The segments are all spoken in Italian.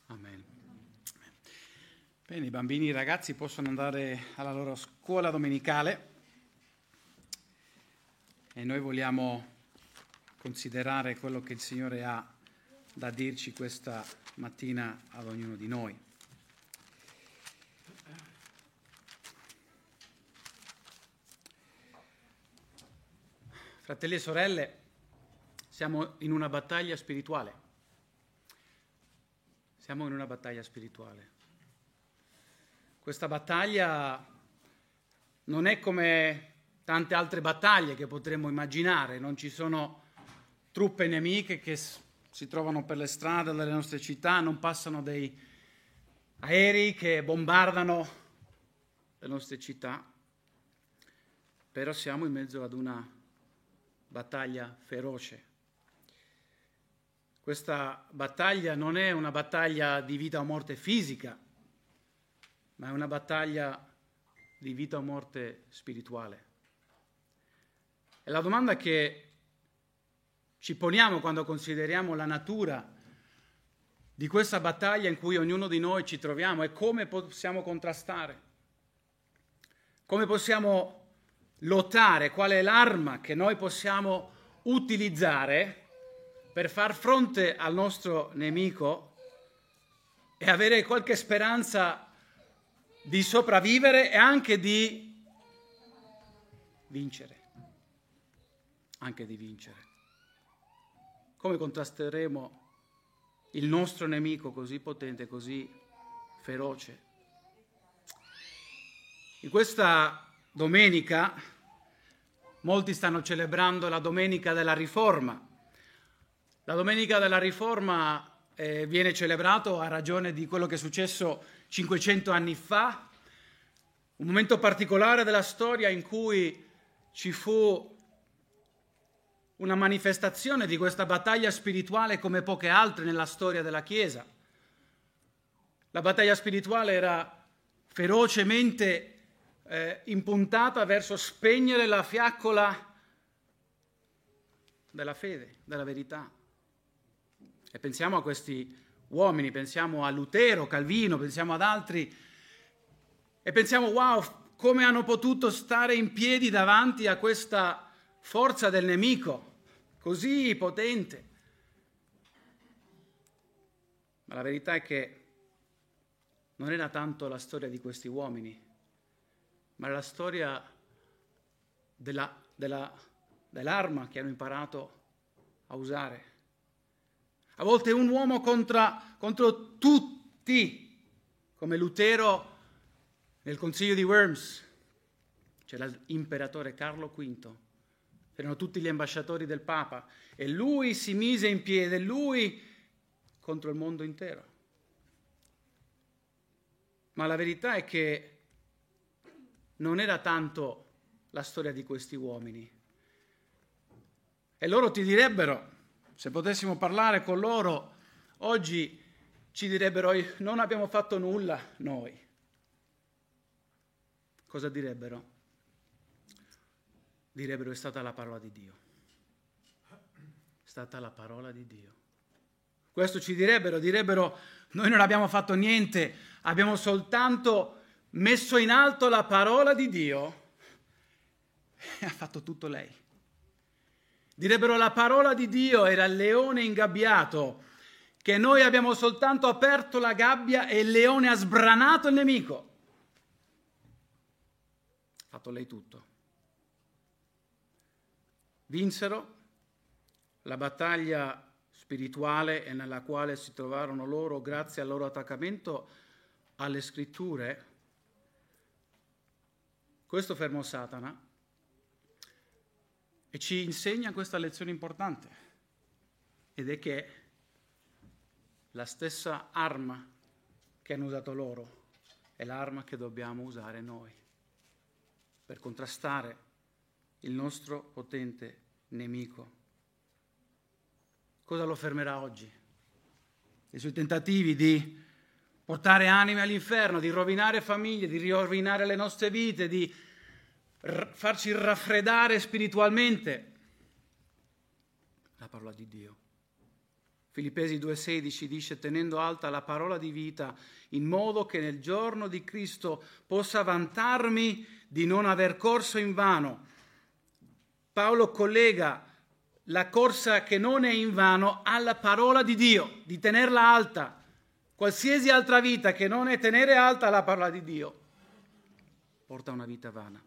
Amen. Bene, i bambini e i ragazzi possono andare alla loro scuola domenicale e noi vogliamo considerare quello che il Signore ha da dirci questa mattina ad ognuno di noi. Fratelli e sorelle, siamo in una battaglia spirituale. Siamo in una battaglia spirituale. Questa battaglia non è come tante altre battaglie che potremmo immaginare. Non ci sono truppe nemiche che si trovano per le strade delle nostre città, non passano dei aerei che bombardano le nostre città. Però siamo in mezzo ad una battaglia feroce. Questa battaglia non è una battaglia di vita o morte fisica, ma è una battaglia di vita o morte spirituale. E la domanda che ci poniamo quando consideriamo la natura di questa battaglia in cui ognuno di noi ci troviamo è come possiamo contrastare, come possiamo lottare, qual è l'arma che noi possiamo utilizzare per far fronte al nostro nemico e avere qualche speranza di sopravvivere e anche di vincere. Anche di vincere. Come contrasteremo il nostro nemico così potente, così feroce? In questa domenica molti stanno celebrando la Domenica della Riforma. La Domenica della Riforma viene celebrato a ragione di quello che è successo 500 anni fa, un momento particolare della storia in cui ci fu una manifestazione di questa battaglia spirituale come poche altre nella storia della Chiesa. La battaglia spirituale era ferocemente impuntata verso spegnere la fiaccola della fede, della verità. E pensiamo a questi uomini, pensiamo a Lutero, Calvino, pensiamo ad altri e pensiamo, wow, come hanno potuto stare in piedi davanti a questa forza del nemico, così potente. Ma la verità è che non era tanto la storia di questi uomini, ma la storia dell'arma che hanno imparato a usare. A volte un uomo contro tutti, come Lutero nel Concilio di Worms. C'era l'imperatore Carlo V, erano tutti gli ambasciatori del Papa, e lui si mise in piedi, lui contro il mondo intero. Ma la verità è che non era tanto la storia di questi uomini. E loro ti direbbero, se potessimo parlare con loro, oggi ci direbbero, non abbiamo fatto nulla noi. Cosa direbbero? Direbbero, è stata la parola di Dio. È stata la parola di Dio. Questo ci direbbero, noi non abbiamo fatto niente, abbiamo soltanto messo in alto la parola di Dio e ha fatto tutto lei. Direbbero la parola di Dio era il leone ingabbiato, che noi abbiamo soltanto aperto la gabbia e il leone ha sbranato il nemico. Ha fatto lei tutto. Vinsero la battaglia spirituale e nella quale si trovarono loro grazie al loro attaccamento alle scritture. Questo fermò Satana. E ci insegna questa lezione importante, ed è che la stessa arma che hanno usato loro è l'arma che dobbiamo usare noi per contrastare il nostro potente nemico. Cosa lo fermerà oggi? I suoi tentativi di portare anime all'inferno, di rovinare famiglie, di rovinare le nostre vite, di farci raffreddare spiritualmente. La parola di Dio Filippesi 2,16 dice: tenendo alta la parola di vita, in modo che nel giorno di Cristo possa vantarmi di non aver corso invano. Paolo collega la corsa che non è invano alla parola di Dio, di tenerla alta. Qualsiasi altra vita che non è tenere alta la parola di Dio porta una vita vana.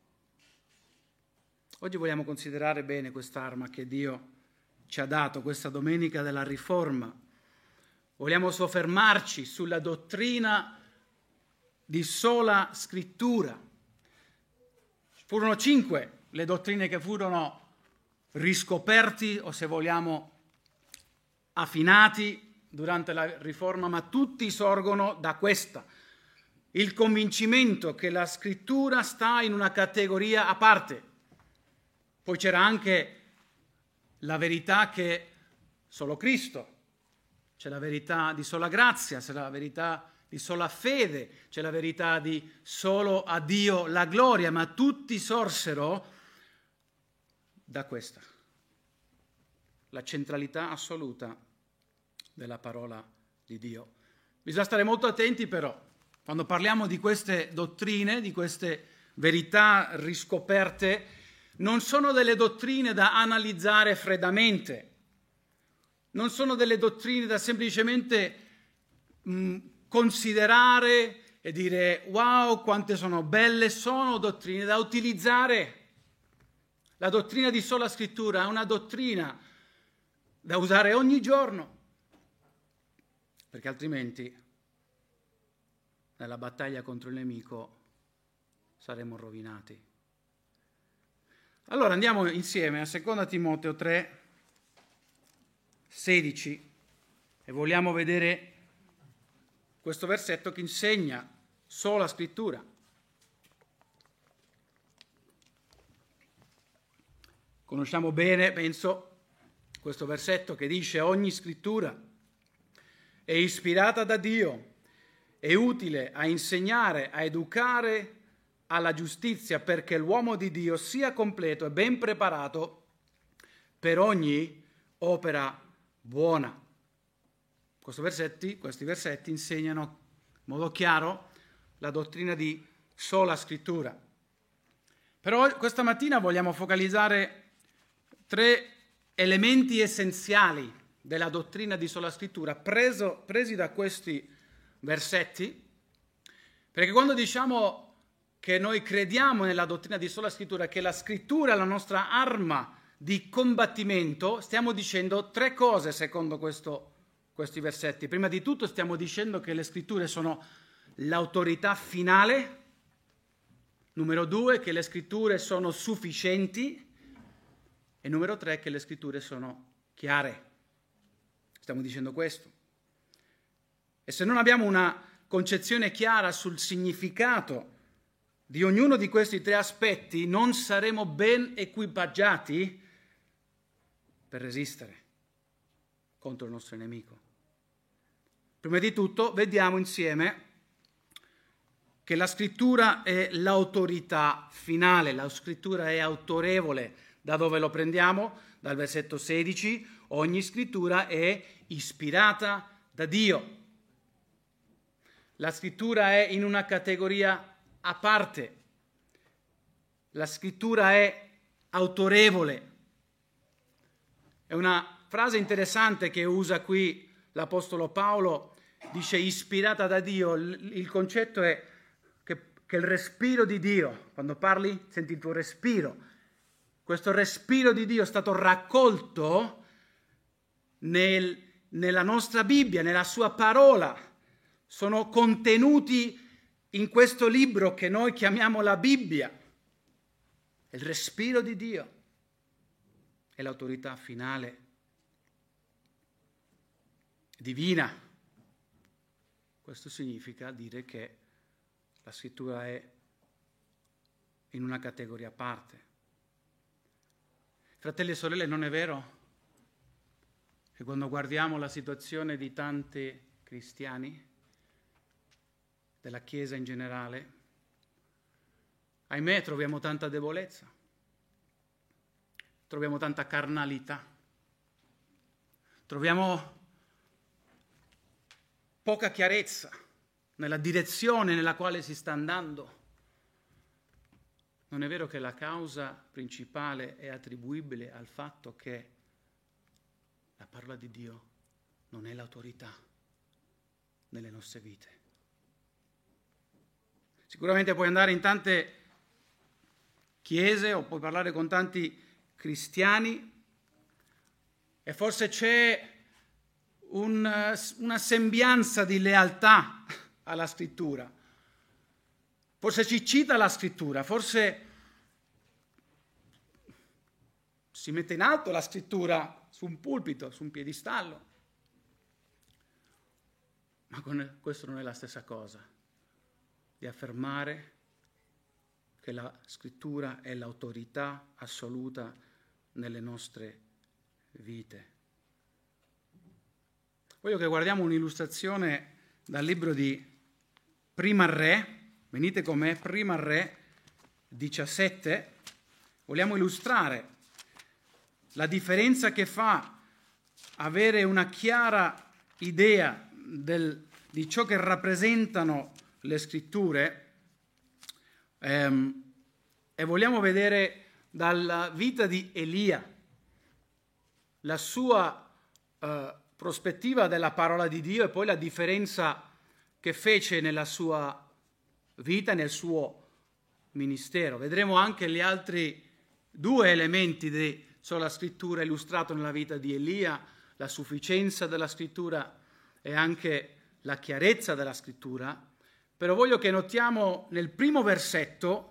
Oggi vogliamo considerare bene quest'arma che Dio ci ha dato questa domenica della Riforma. Vogliamo soffermarci sulla dottrina di sola scrittura. Furono 5 le dottrine che furono riscoperti o, se vogliamo, affinati durante la Riforma, ma tutti sorgono da questa: il convincimento che la scrittura sta in una categoria a parte. Poi c'era anche la verità che solo Cristo, c'è la verità di sola grazia, c'è la verità di sola fede, c'è la verità di solo a Dio la gloria, ma tutti sorsero da questa, la centralità assoluta della parola di Dio. Bisogna stare molto attenti però, quando parliamo di queste dottrine, di queste verità riscoperte, non sono delle dottrine da analizzare freddamente, non sono delle dottrine da semplicemente considerare e dire wow quante sono belle, sono dottrine da utilizzare. La dottrina di sola scrittura è una dottrina da usare ogni giorno, perché altrimenti nella battaglia contro il nemico saremo rovinati. Allora andiamo insieme a 2 Timoteo 3, 16 e vogliamo vedere questo versetto che insegna sola scrittura. Conosciamo bene, penso, questo versetto che dice: ogni scrittura è ispirata da Dio, è utile a insegnare, a educare alla giustizia, perché l'uomo di Dio sia completo e ben preparato per ogni opera buona. Questi versetti insegnano in modo chiaro la dottrina di sola scrittura. Però questa mattina vogliamo focalizzare 3 elementi essenziali della dottrina di sola scrittura presi da questi versetti, perché quando diciamo che noi crediamo nella dottrina di sola scrittura, che la scrittura è la nostra arma di combattimento, stiamo dicendo 3 cose secondo questi versetti. Prima di tutto stiamo dicendo che le scritture sono l'autorità finale. Numero 2, che le scritture sono sufficienti. E numero 3, che le scritture sono chiare. Stiamo dicendo questo. E se non abbiamo una concezione chiara sul significato di ognuno di questi 3 aspetti, non saremo ben equipaggiati per resistere contro il nostro nemico. Prima di tutto vediamo insieme che la scrittura è l'autorità finale, la scrittura è autorevole. Da dove lo prendiamo? Dal versetto 16, ogni scrittura è ispirata da Dio. La scrittura è in una categoria a parte. La scrittura è autorevole. È una frase interessante che usa qui l'Apostolo Paolo, dice ispirata da Dio. Il concetto è che il respiro di Dio, quando parli senti il tuo respiro, questo respiro di Dio è stato raccolto nella nostra Bibbia, nella sua parola. Sono contenuti in questo libro che noi chiamiamo la Bibbia. Il respiro di Dio è l'autorità finale divina. Questo significa dire che la scrittura è in una categoria a parte. Fratelli e sorelle, non è vero che quando guardiamo la situazione di tanti cristiani, della Chiesa in generale, ahimè troviamo tanta debolezza, troviamo tanta carnalità, troviamo poca chiarezza nella direzione nella quale si sta andando, non è vero che la causa principale è attribuibile al fatto che la parola di Dio non è l'autorità nelle nostre vite. Sicuramente puoi andare in tante chiese o puoi parlare con tanti cristiani e forse c'è una sembianza di lealtà alla scrittura. Forse ci cita la scrittura, forse si mette in alto la scrittura su un pulpito, su un piedistallo. Ma questo non è la stessa cosa di affermare che la scrittura è l'autorità assoluta nelle nostre vite. Voglio che guardiamo un'illustrazione dal libro di Prima Re. Venite con me, Prima Re 17. Vogliamo illustrare la differenza che fa avere una chiara idea di ciò che rappresentano le scritture e vogliamo vedere dalla vita di Elia la sua prospettiva della parola di Dio e poi la differenza che fece nella sua vita, nel suo ministero. Vedremo anche gli altri due elementi di sola scrittura illustrato nella vita di Elia, la sufficienza della scrittura e anche la chiarezza della scrittura. Però voglio che notiamo nel primo versetto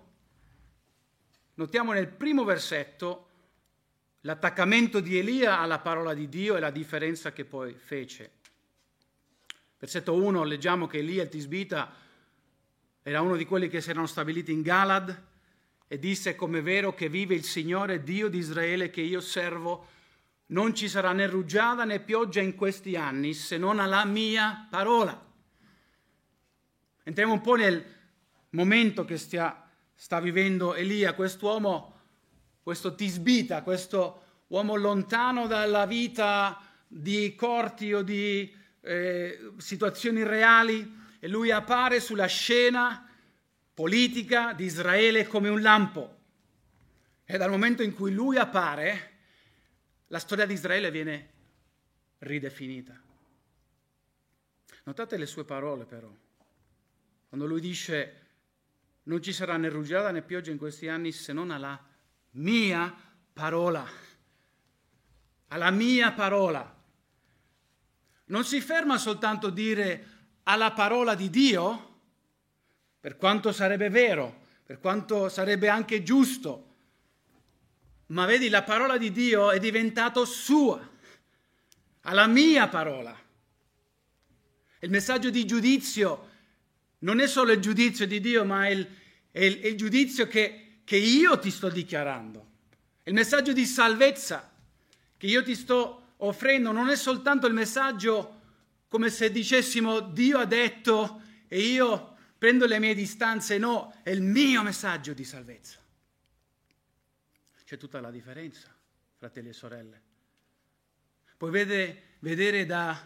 l'attaccamento di Elia alla parola di Dio e la differenza che poi fece. Versetto 1 leggiamo che Elia il Tisbita era uno di quelli che si erano stabiliti in Galad e disse: come è vero che vive il Signore Dio di Israele che io servo, non ci sarà né rugiada né pioggia in questi anni se non alla mia parola. Entriamo un po' nel momento che sta vivendo Elia, quest'uomo, questo Tisbita, questo uomo lontano dalla vita di corti o di situazioni reali, e lui appare sulla scena politica di Israele come un lampo. E dal momento in cui lui appare, la storia di Israele viene ridefinita. Notate le sue parole però. Quando lui dice: non ci sarà né rugiada né pioggia in questi anni se non alla mia parola. Alla mia parola. Non si ferma soltanto a dire alla parola di Dio, per quanto sarebbe vero, per quanto sarebbe anche giusto, ma vedi, la parola di Dio è diventato sua, alla mia parola. Il messaggio di giudizio non è solo il giudizio di Dio, ma è il giudizio che io ti sto dichiarando. Il messaggio di salvezza che io ti sto offrendo non è soltanto il messaggio come se dicessimo Dio ha detto e io prendo le mie distanze, no, è il mio messaggio di salvezza. C'è tutta la differenza, fratelli e sorelle. Puoi vedere da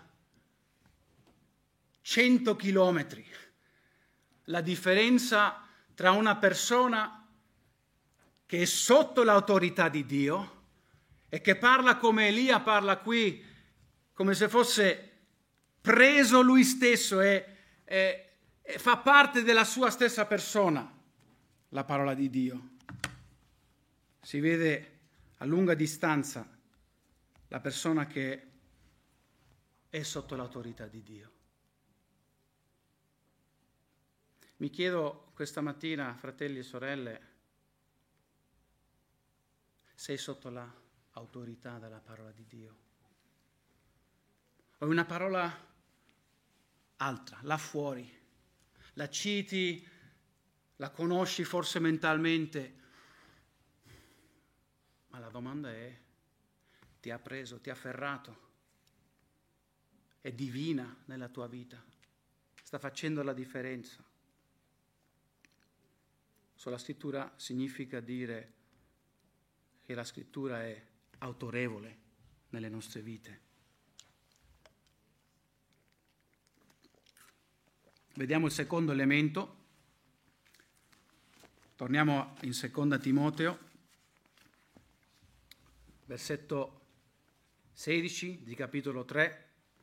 100 chilometri la differenza tra una persona che è sotto l'autorità di Dio e che parla come Elia parla qui, come se fosse preso lui stesso e fa parte della sua stessa persona, la parola di Dio. Si vede a lunga distanza la persona che è sotto l'autorità di Dio. Mi chiedo questa mattina, fratelli e sorelle, sei sotto l'autorità della parola di Dio? O una parola altra, là fuori, la citi, la conosci forse mentalmente, ma la domanda è: ti ha preso, ti ha afferrato? È divina nella tua vita? Sta facendo la differenza? Sola scrittura significa dire che la scrittura è autorevole nelle nostre vite. vediamo il secondo elemento. Torniamo in seconda Timoteo, versetto 16 di capitolo 3.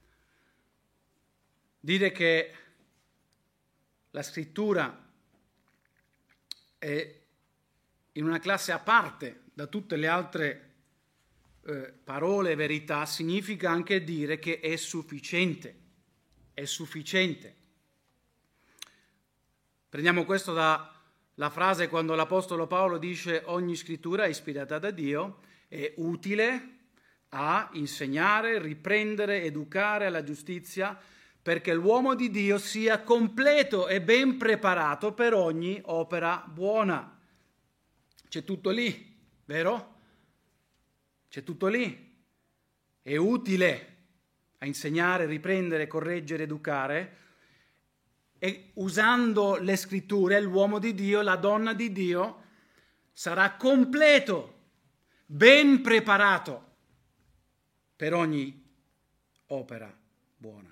Dire che la scrittura è in una classe a parte da tutte le altre parole e verità significa anche dire che è sufficiente. È sufficiente. Prendiamo questo dalla frase quando l'Apostolo Paolo dice ogni scrittura è ispirata da Dio, è utile a insegnare, riprendere, educare alla giustizia, perché l'uomo di Dio sia completo e ben preparato per ogni opera buona. C'è tutto lì, vero? C'è tutto lì. È utile a insegnare, riprendere, correggere, educare, e usando le scritture l'uomo di Dio, la donna di Dio sarà completo, ben preparato per ogni opera buona.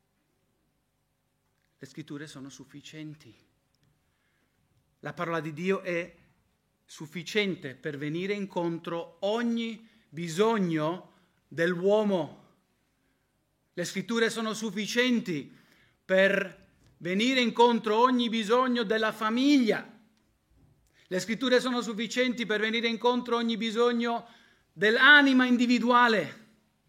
Le scritture sono sufficienti. La parola di Dio è sufficiente per venire incontro ogni bisogno dell'uomo. Le scritture sono sufficienti per venire incontro ogni bisogno della famiglia. Le scritture sono sufficienti per venire incontro ogni bisogno dell'anima individuale.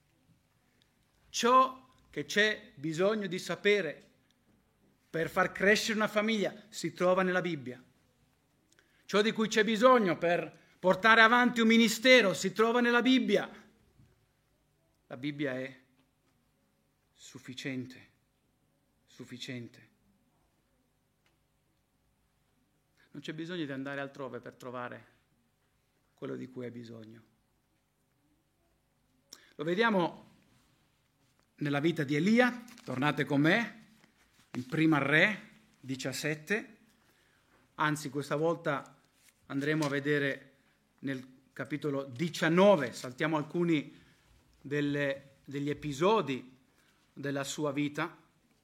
Ciò che c'è bisogno di sapere per far crescere una famiglia si trova nella Bibbia. Ciò di cui c'è bisogno per portare avanti un ministero si trova nella Bibbia. La Bibbia è sufficiente, sufficiente. Non c'è bisogno di andare altrove per trovare quello di cui hai bisogno. Lo vediamo nella vita di Elia. Tornate con me in Prima Re 17. Anzi, questa volta andremo a vedere nel capitolo 19. Saltiamo alcuni degli episodi della sua vita.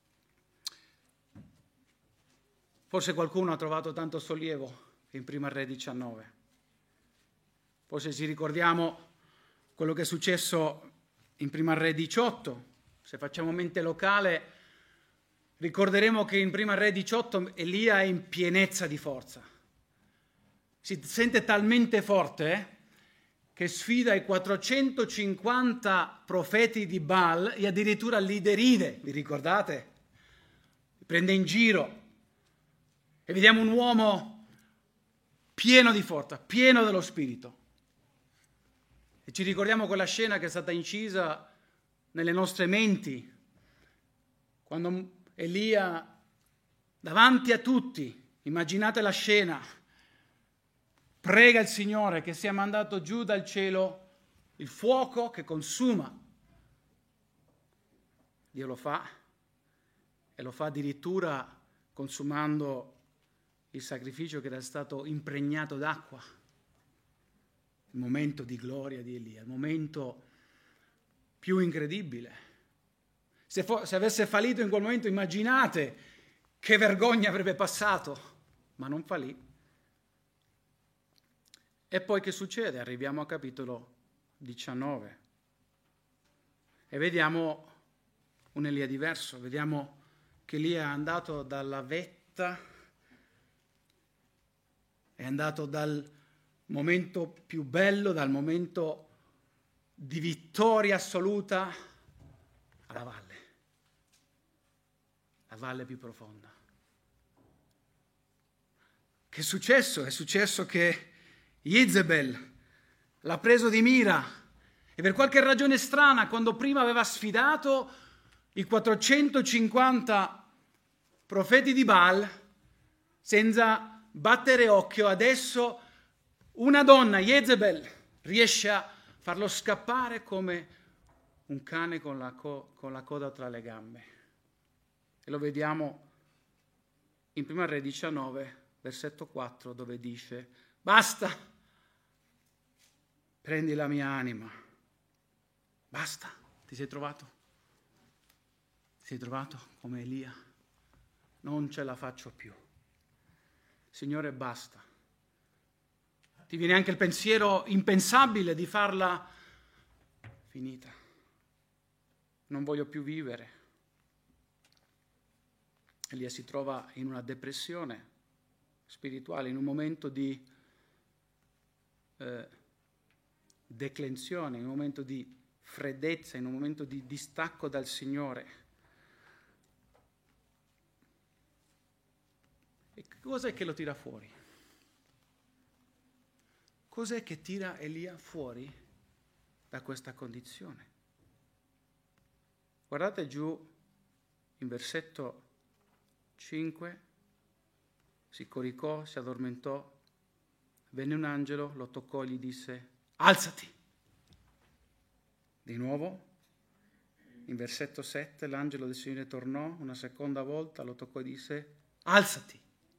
Forse qualcuno ha trovato tanto sollievo in Prima Re 19. Forse ci ricordiamo quello che è successo in Prima Re 18. Se facciamo mente locale, ricorderemo che in Prima Re 18 Elia è in pienezza di forza. Si sente talmente forte che sfida i 450 profeti di Baal e addirittura li deride, vi ricordate? Li prende in giro. E vediamo un uomo pieno di forza, pieno dello Spirito. E ci ricordiamo quella scena che è stata incisa nelle nostre menti, quando Elia, davanti a tutti, immaginate la scena, prega il Signore che sia mandato giù dal cielo il fuoco che consuma. Dio lo fa, e lo fa addirittura consumando il sacrificio che era stato impregnato d'acqua. Il momento di gloria di Elia, il momento più incredibile. Se avesse fallito in quel momento, immaginate che vergogna avrebbe passato, ma non fallì. E poi che succede? Arriviamo a capitolo 19 e vediamo un Elia diverso. Vediamo che Elia è andato dalla vetta, è andato dal momento più bello, dal momento di vittoria assoluta alla valle, la valle più profonda. Che è successo? È successo che Jezebel l'ha preso di mira e per qualche ragione strana, quando prima aveva sfidato i 450 profeti di Baal senza battere occhio, adesso una donna, Jezebel, riesce a farlo scappare come un cane con la coda tra le gambe. E lo vediamo in Prima Re 19, versetto 4, dove dice: basta, prendi la mia anima. Basta, ti sei trovato? Ti sei trovato come Elia? non ce la faccio più. Signore, basta. Ti viene anche il pensiero impensabile di farla finita. Non voglio più vivere. Elia si trova in una depressione spirituale, in un momento di declensione, in un momento di freddezza, in un momento di distacco dal Signore. E cos'è che lo tira fuori? Cos'è che tira Elia fuori da questa condizione? Guardate giù in versetto 5, si coricò, si addormentò, venne un angelo, lo toccò e gli disse: alzati! Di nuovo, in versetto 7, l'angelo del Signore tornò una seconda volta, lo toccò e disse: alzati!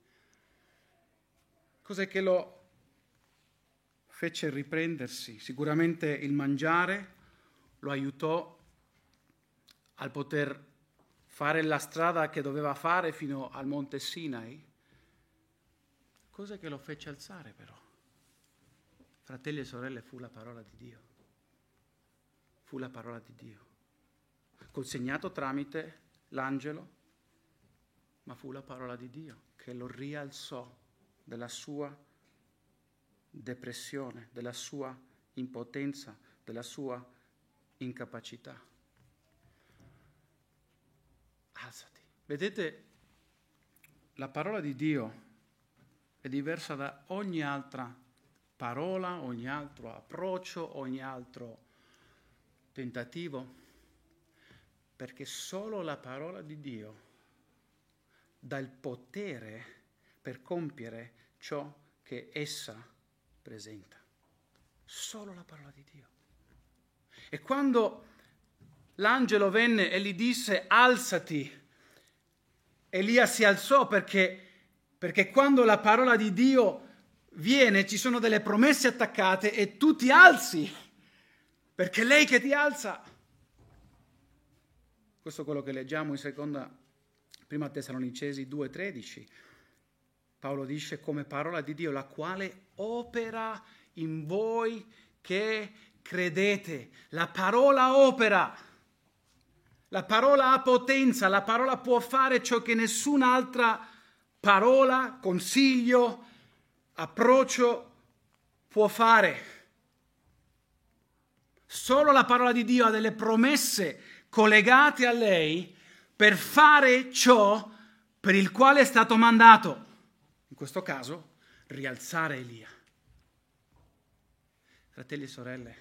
Cos'è che lo fece riprendersi? Sicuramente il mangiare lo aiutò al poter fare la strada che doveva fare fino al monte Sinai. Cos'è che lo fece alzare però? Fratelli e sorelle, fu la parola di Dio. Fu la parola di Dio. Consegnato tramite l'angelo, ma fu la parola di Dio che lo rialzò dalla sua depressione, della sua impotenza, della sua incapacità. Alzati. Vedete, la parola di Dio è diversa da ogni altra parola, ogni altro approccio, ogni altro tentativo, perché solo la parola di Dio dà il potere per compiere ciò che essa presenta. Solo la parola di Dio. E quando l'angelo venne e gli disse: alzati, Elia si alzò perché quando la parola di Dio viene ci sono delle promesse attaccate e tu ti alzi, perché è lei che ti alza. Questo è quello che leggiamo in prima Tessalonicesi 2,13. Paolo dice: come parola di Dio, la quale opera in voi che credete. La parola opera. La parola ha potenza, la parola può fare ciò che nessun'altra parola, consiglio, approccio può fare. Solo la parola di Dio ha delle promesse collegate a lei per fare ciò per il quale è stato mandato. In questo caso, rialzare Elia. Fratelli e sorelle,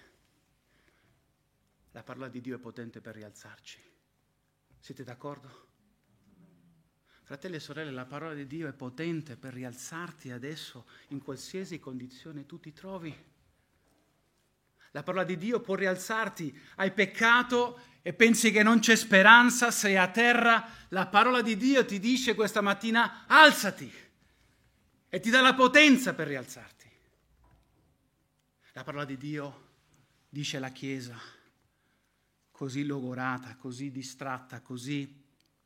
la parola di Dio è potente per rialzarci. Siete d'accordo? Fratelli e sorelle, la parola di Dio è potente per rialzarti adesso in qualsiasi condizione tu ti trovi. La parola di Dio può rialzarti. Hai peccato e pensi che non c'è speranza, sei a terra. La parola di Dio ti dice questa mattina: alzati, e ti dà la potenza per rialzarti. La parola di Dio dice alla Chiesa, così logorata, così distratta, così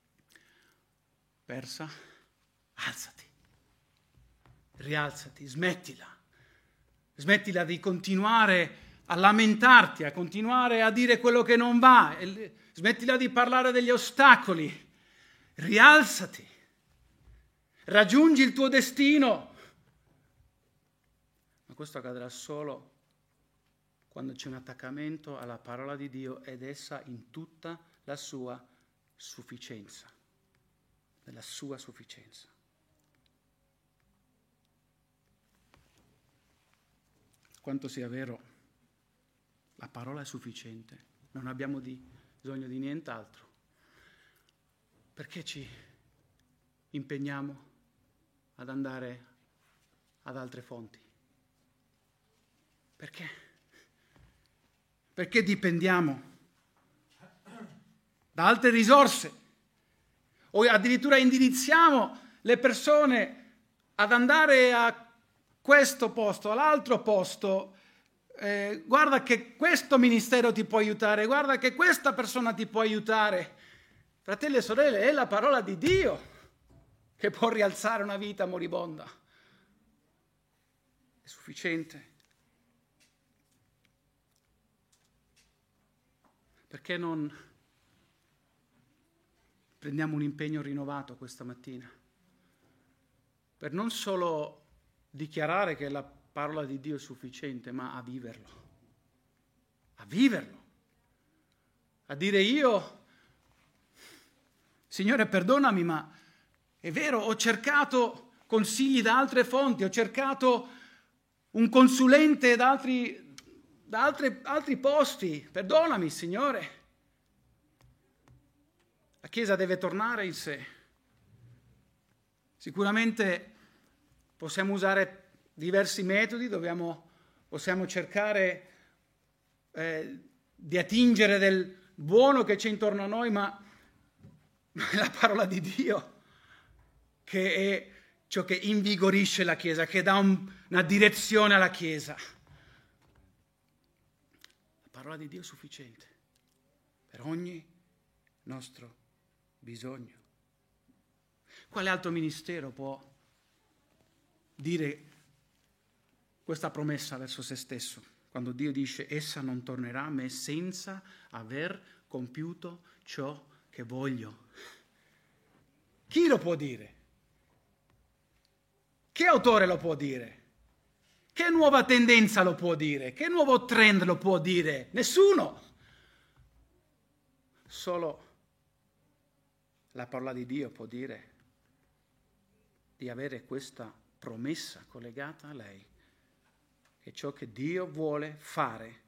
persa: alzati, rialzati, smettila di continuare a lamentarti, a continuare a dire quello che non va, smettila di parlare degli ostacoli, rialzati, raggiungi il tuo destino. Ma questo accadrà solo quando c'è un attaccamento alla parola di Dio ed essa in tutta la sua sufficienza, nella sua sufficienza. Quanto sia vero, la parola è sufficiente, non abbiamo bisogno di nient'altro. Perché ci impegniamo ad andare ad altre fonti? Perché? Perché dipendiamo da altre risorse o addirittura indirizziamo le persone ad andare a questo posto, all'altro posto. Guarda che questo ministero ti può aiutare, guarda che questa persona ti può aiutare. Fratelli e sorelle, è la parola di Dio. che può rialzare una vita moribonda. È sufficiente. Perché non prendiamo un impegno rinnovato questa mattina? Per non solo dichiarare che la parola di Dio è sufficiente, ma a viverlo. A viverlo. A dire io, Signore, perdonami, ma è vero, ho cercato consigli da altre fonti, ho cercato un consulente da altri posti. Perdonami, Signore. La Chiesa deve tornare in sé. Sicuramente possiamo usare diversi metodi, possiamo cercare di attingere del buono che c'è intorno a noi, ma è la parola di Dio che è ciò che invigorisce la Chiesa, che dà una direzione alla Chiesa. La parola di Dio è sufficiente per ogni nostro bisogno. Quale altro ministero può dire questa promessa verso se stesso? Quando Dio dice: essa non tornerà a me senza aver compiuto ciò che voglio. Chi lo può dire? Che autore lo può dire? Che nuova tendenza lo può dire? Che nuovo trend lo può dire? Nessuno. Solo la parola di Dio può dire di avere questa promessa collegata a lei, che ciò che Dio vuole fare,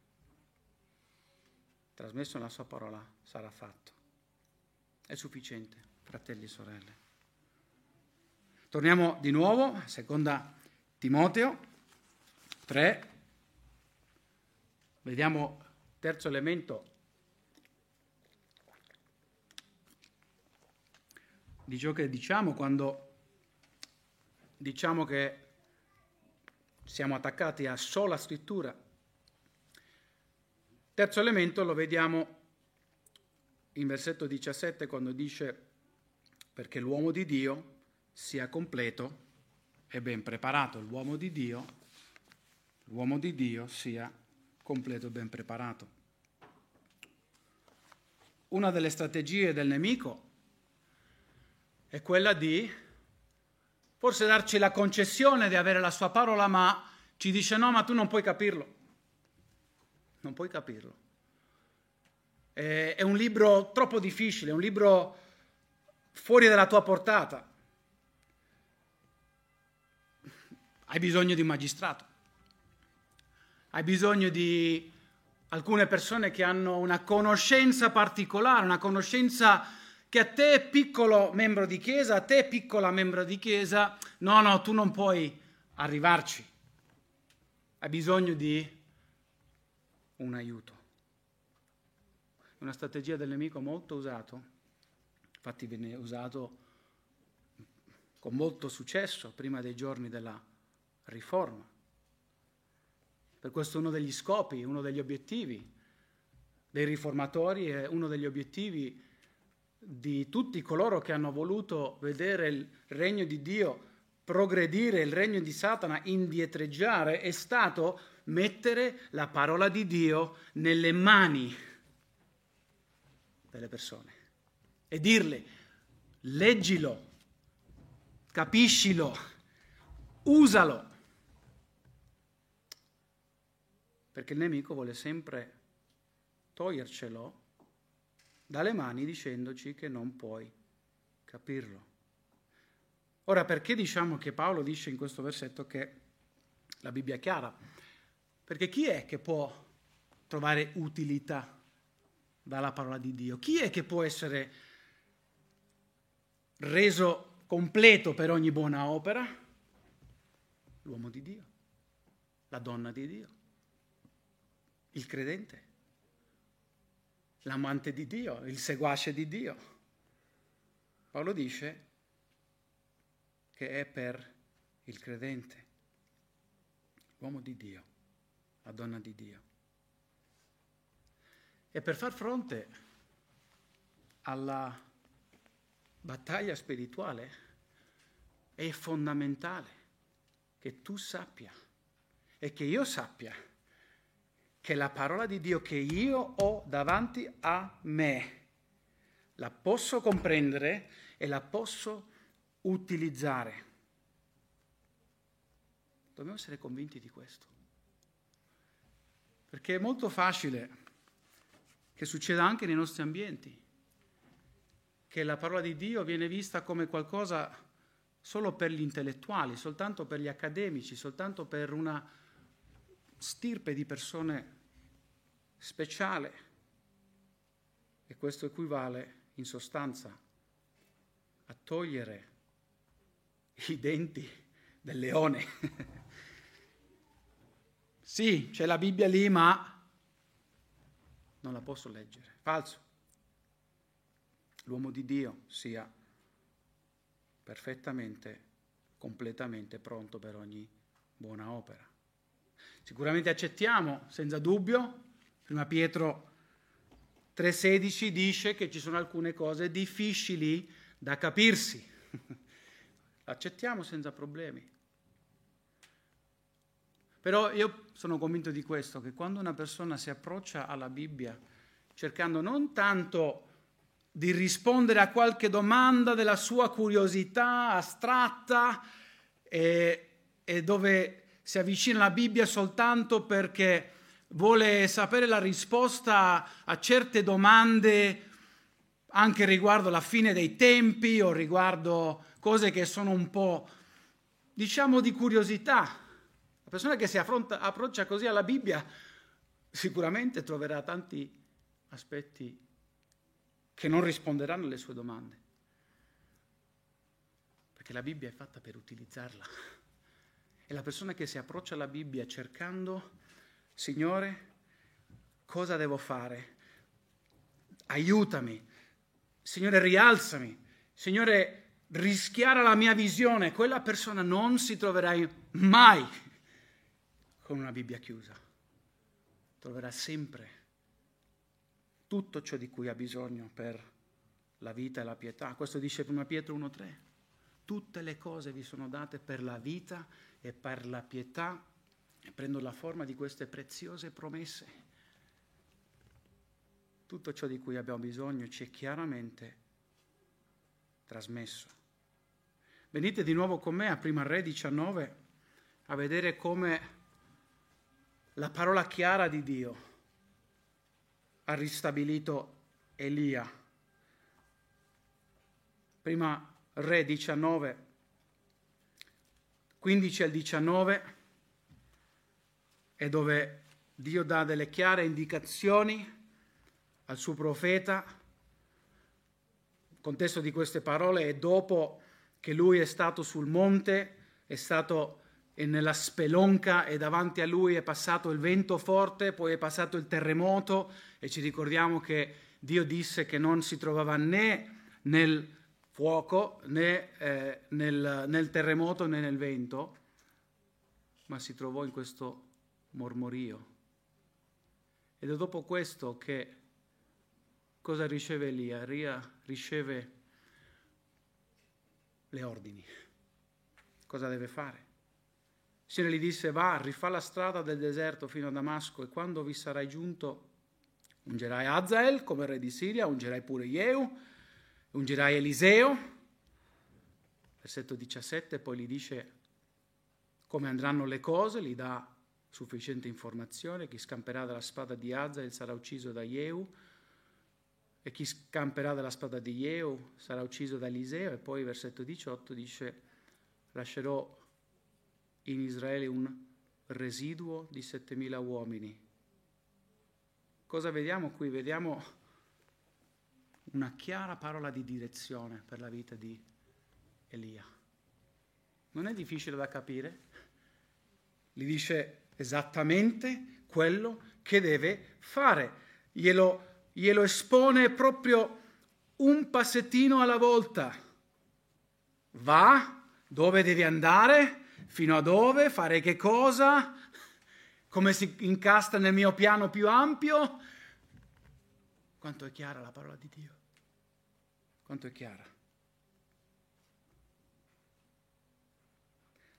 trasmesso nella sua parola, sarà fatto. È sufficiente, fratelli e sorelle. Torniamo di nuovo a 2 Timoteo 3. Vediamo il terzo elemento di ciò che diciamo quando diciamo che siamo attaccati a sola scrittura. Terzo elemento lo vediamo in versetto 17 quando dice: perché l'uomo di Dio sia completo e ben preparato. L'uomo di Dio sia completo e ben preparato. Una delle strategie del nemico è quella di forse darci la concessione di avere la sua parola, ma ci dice: no, ma tu non puoi capirlo. Non puoi capirlo. È un libro troppo difficile, è un libro fuori dalla tua portata. Hai bisogno di un magistrato. Hai bisogno di alcune persone che hanno una conoscenza particolare, una conoscenza che a te, piccolo membro di chiesa, a te, piccola membro di chiesa, no, tu non puoi arrivarci. Hai bisogno di un aiuto. Una strategia del nemico molto usato, infatti viene usato con molto successo prima dei giorni della Riforma. Per questo uno degli scopi, uno degli obiettivi dei riformatori e uno degli obiettivi di tutti coloro che hanno voluto vedere il regno di Dio progredire, il regno di Satana indietreggiare, è stato mettere la parola di Dio nelle mani delle persone e dirle: leggilo, capiscilo, usalo. Perché il nemico vuole sempre togliercelo dalle mani dicendoci che non puoi capirlo. Ora, perché diciamo che Paolo dice in questo versetto che la Bibbia è chiara? Perché chi è che può trovare utilità dalla parola di Dio? Chi è che può essere reso completo per ogni buona opera? L'uomo di Dio, la donna di Dio, il credente, l'amante di Dio, il seguace di Dio. Paolo dice che è per il credente, l'uomo di Dio, la donna di Dio. E per far fronte alla battaglia spirituale è fondamentale che tu sappia e che io sappia che la parola di Dio che io ho davanti a me la posso comprendere e la posso utilizzare. Dobbiamo essere convinti di questo. Perché è molto facile che succeda anche nei nostri ambienti, che la parola di Dio viene vista come qualcosa solo per gli intellettuali, soltanto per gli accademici, soltanto per una stirpe di persone speciale. E questo equivale in sostanza a togliere i denti del leone. Sì, c'è la Bibbia lì, ma non la posso leggere. Falso. L'uomo di Dio sia perfettamente, completamente pronto per ogni buona opera. Sicuramente accettiamo, senza dubbio, prima Pietro 3,16 dice che ci sono alcune cose difficili da capirsi. Accettiamo senza problemi. Però io sono convinto di questo, che quando una persona si approccia alla Bibbia cercando non tanto di rispondere a qualche domanda della sua curiosità astratta e dove si avvicina alla Bibbia soltanto perché vuole sapere la risposta a certe domande anche riguardo la fine dei tempi o riguardo cose che sono un po', diciamo, di curiosità. La persona che si approccia così alla Bibbia sicuramente troverà tanti aspetti che non risponderanno alle sue domande, perché la Bibbia è fatta per utilizzarla. E la persona che si approccia alla Bibbia cercando, Signore, cosa devo fare? Aiutami. Signore, rialzami. Signore, rischiara la mia visione. Quella persona non si troverà mai con una Bibbia chiusa. Troverà sempre tutto ciò di cui ha bisogno per la vita e la pietà. Questo dice 1 Pietro 1,3. Tutte le cose vi sono date per la vita e per la pietà e prendono la forma di queste preziose promesse. Tutto ciò di cui abbiamo bisogno ci è chiaramente trasmesso. Venite di nuovo con me a Prima Re 19 a vedere come la parola chiara di Dio ha ristabilito Elia. Prima Re 19, 15 al 19, è dove Dio dà delle chiare indicazioni al suo profeta. Il contesto di queste parole è dopo che lui è stato sul monte, è stato nella spelonca e davanti a lui è passato il vento forte, poi è passato il terremoto e ci ricordiamo che Dio disse che non si trovava né nel fuoco né nel terremoto né nel vento, ma si trovò in questo mormorio. Ed è dopo questo che cosa riceve Elia? Elia riceve le ordini. Cosa deve fare? Il Signore gli disse: va, rifà la strada del deserto fino a Damasco e quando vi sarai giunto ungerai Hazael come re di Siria, ungerai pure Jehu, ungerai Eliseo. Versetto 17, poi gli dice come andranno le cose, gli dà sufficiente informazione. Chi scamperà dalla spada di Hazael sarà ucciso da Jehu e chi scamperà dalla spada di Jehu sarà ucciso da Eliseo. E poi versetto 18 dice: lascerò in Israele un residuo di 7.000 uomini. Cosa vediamo qui? Vediamo una chiara parola di direzione per la vita di Elia. Non è difficile da capire. Gli dice esattamente quello che deve fare. Glielo espone proprio un passettino alla volta. Va, dove devi andare, fino a dove, fare che cosa, come si incastra nel mio piano più ampio. Quanto è chiara la parola di Dio. Quanto è chiara.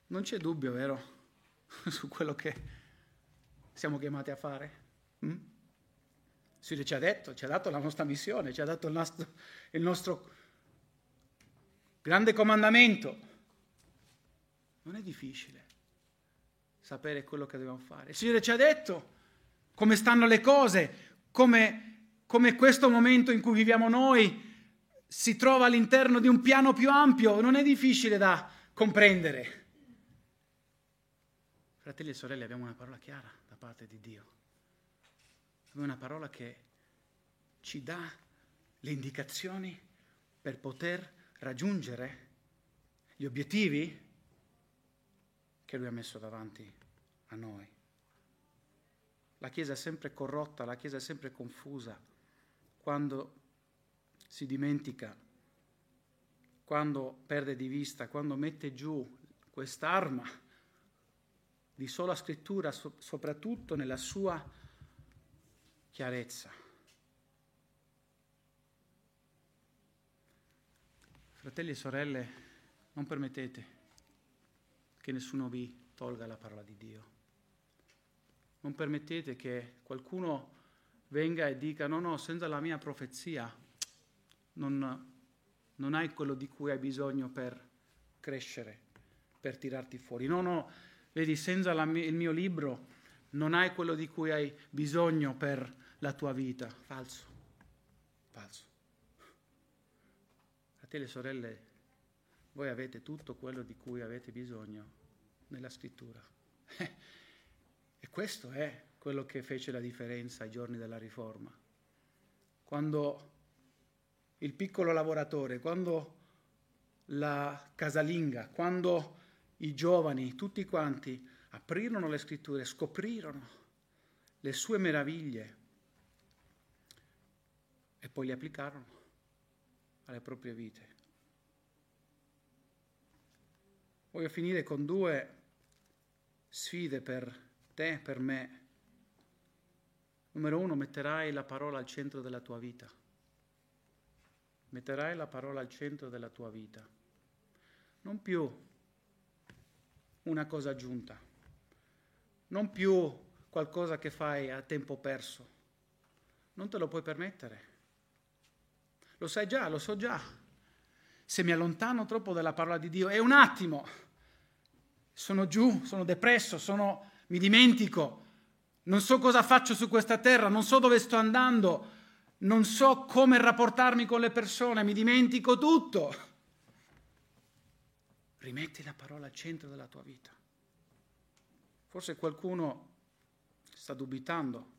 Non c'è dubbio, vero, su quello che siamo chiamati a fare? Il Signore ci ha detto, ci ha dato la nostra missione, ci ha dato il nostro grande comandamento. Non è difficile sapere quello che dobbiamo fare. Il Signore ci ha detto come stanno le cose, come questo momento in cui viviamo noi si trova all'interno di un piano più ampio. Non è difficile da comprendere. Fratelli e sorelle, abbiamo una parola chiara da parte di Dio. Abbiamo una parola che ci dà le indicazioni per poter raggiungere gli obiettivi che Lui ha messo davanti a noi. La Chiesa è sempre corrotta, la Chiesa è sempre confusa quando si dimentica, quando perde di vista, quando mette giù quest'arma di sola scrittura, soprattutto nella sua chiarezza. Fratelli e sorelle, non permettete che nessuno vi tolga la parola di Dio. Non permettete che qualcuno venga e dica no, senza la mia profezia non hai quello di cui hai bisogno per crescere, per tirarti fuori. No, vedi, senza il mio libro non hai quello di cui hai bisogno per la tua vita. Falso. Fratelli e sorelle, voi avete tutto quello di cui avete bisogno nella Scrittura. E questo è quello che fece la differenza ai giorni della Riforma. Quando il piccolo lavoratore, quando la casalinga, quando i giovani, tutti quanti aprirono le Scritture, scoprirono le sue meraviglie e poi le applicarono alle proprie vite. Voglio finire con 2 sfide per te e per me. Numero 1, metterai la parola al centro della tua vita. Metterai la parola al centro della tua vita. Non più una cosa aggiunta, non più qualcosa che fai a tempo perso. Non te lo puoi permettere. Lo sai già, lo so già. Se mi allontano troppo dalla parola di Dio, è un attimo. Sono giù, sono depresso, mi dimentico. Non so cosa faccio su questa terra, non so dove sto andando, non so come rapportarmi con le persone, mi dimentico tutto. Rimetti la parola al centro della tua vita. Forse qualcuno sta dubitando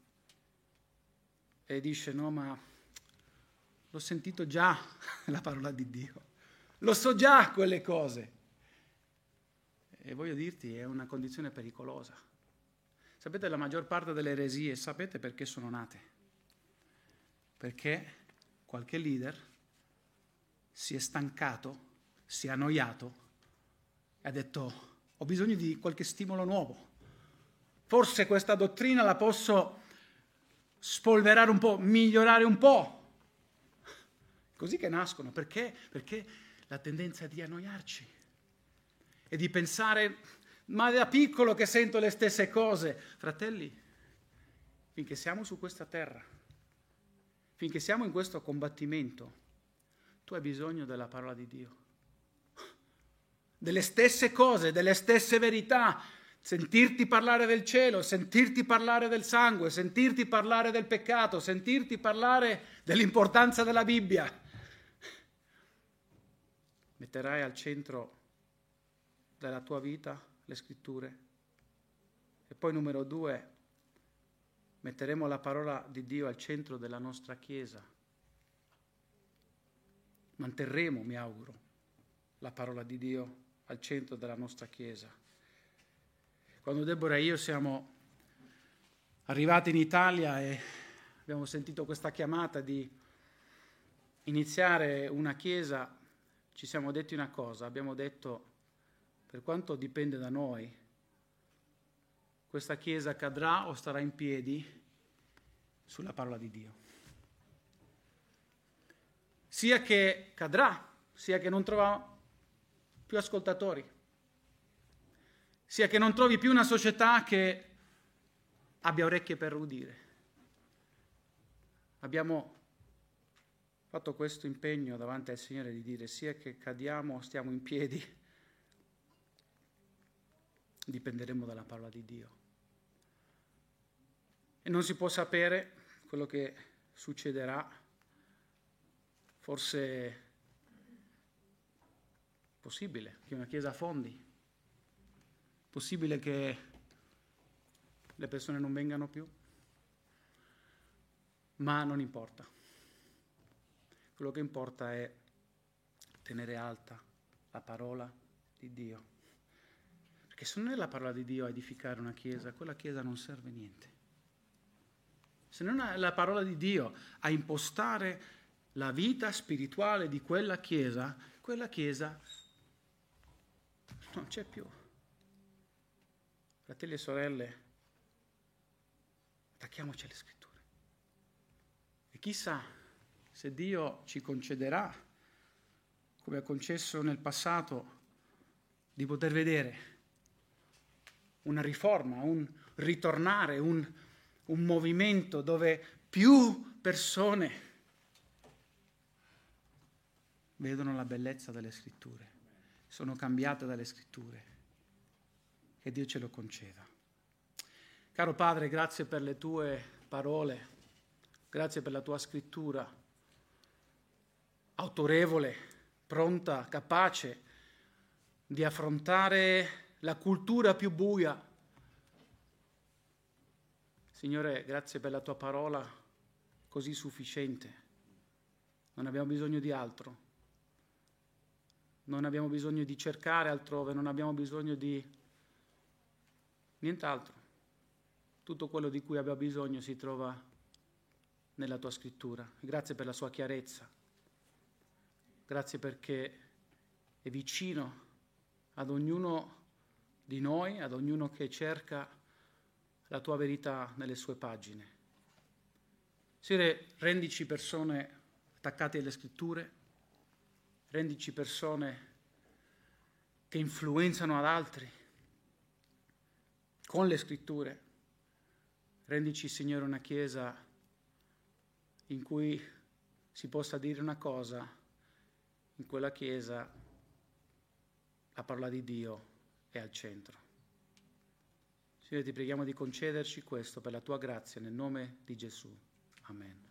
e dice no, ma l'ho sentito già la parola di Dio, lo so già quelle cose. E voglio dirti, è una condizione pericolosa. Sapete, la maggior parte delle eresie, sapete perché sono nate? Perché qualche leader si è stancato, si è annoiato e ha detto ho bisogno di qualche stimolo nuovo. Forse questa dottrina la posso spolverare un po', migliorare un po'. Così che nascono. Perché? Perché la tendenza è di annoiarci e di pensare ma da piccolo che sento le stesse cose. Fratelli, finché siamo su questa terra, finché siamo in questo combattimento, tu hai bisogno della parola di Dio, delle stesse cose, delle stesse verità, sentirti parlare del cielo, sentirti parlare del sangue, sentirti parlare del peccato, sentirti parlare dell'importanza della Bibbia. Metterai al centro della tua vita le Scritture. E poi numero 2, metteremo la parola di Dio al centro della nostra Chiesa. Manterremo, mi auguro, la parola di Dio al centro della nostra Chiesa. Quando Deborah e io siamo arrivati in Italia e abbiamo sentito questa chiamata di iniziare una Chiesa, ci siamo detti una cosa, abbiamo detto per quanto dipende da noi, questa Chiesa cadrà o starà in piedi sulla parola di Dio. Sia che cadrà, sia che non troverà più ascoltatori. sia che non trovi più una società che abbia orecchie per udire. Abbiamo fatto questo impegno davanti al Signore di dire sia che cadiamo o stiamo in piedi, dipenderemo dalla parola di Dio. E non si può sapere quello che succederà. Forse è possibile che una chiesa affondi, possibile che le persone non vengano più, ma non importa. Quello che importa è tenere alta la parola di Dio. Perché se non è la parola di Dio a edificare una chiesa, quella chiesa non serve a niente. Se non è la parola di Dio a impostare la vita spirituale di quella chiesa non c'è più. Fratelli e sorelle, attacchiamoci alle scritture. E chissà se Dio ci concederà, come ha concesso nel passato, di poter vedere una riforma, un ritornare, un movimento dove più persone vedono la bellezza delle scritture, sono cambiate dalle scritture. Che Dio ce lo conceda. Caro Padre, grazie per le tue parole, grazie per la tua scrittura, autorevole, pronta, capace di affrontare la cultura più buia. Signore, grazie per la tua parola così sufficiente. Non abbiamo bisogno di altro. Non abbiamo bisogno di cercare altrove, non abbiamo bisogno di nient'altro. Tutto quello di cui abbiamo bisogno si trova nella tua scrittura. Grazie per la sua chiarezza. Grazie perché è vicino ad ognuno di noi, ad ognuno che cerca la tua verità nelle sue pagine. Signore, rendici persone attaccate alle scritture, rendici persone che influenzano ad altri con le scritture. Rendici, Signore, una chiesa in cui si possa dire una cosa, in quella chiesa la parola di Dio è al centro. Signore, ti preghiamo di concederci questo per la tua grazia, nel nome di Gesù. Amen.